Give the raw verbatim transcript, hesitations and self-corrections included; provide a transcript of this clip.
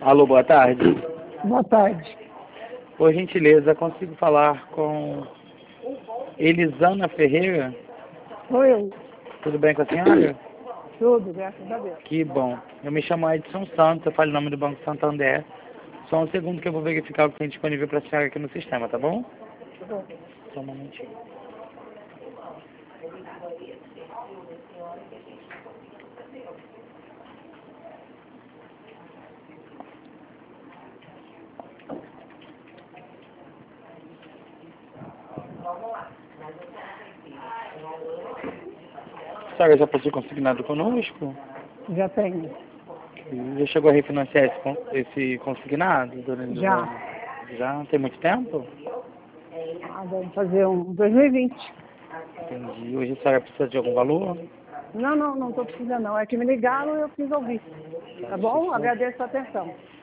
Alô, boa tarde. Boa tarde. Por gentileza, consigo falar com Elisana Ferreira? Sou eu. Tudo bem com a senhora? Tudo, graças a Deus. Que bom. Eu me chamo Edson Santos, eu falo em nome do Banco Santander. Só um segundo que eu vou verificar o que tem disponível para a senhora aqui no sistema, tá bom? Tá bom. Só um momentinho. A senhora já possui consignado conosco? Já tenho. Já chegou a refinanciar esse, con- esse consignado? dona Elisana? Já. Já? Tem muito tempo? Ah, vamos fazer um dois mil e vinte. Entendi. Hoje a senhora precisa de algum valor? Não, não, não estou precisando não. É que me ligaram e eu quis ouvir. Tá bom? Agradeço a atenção.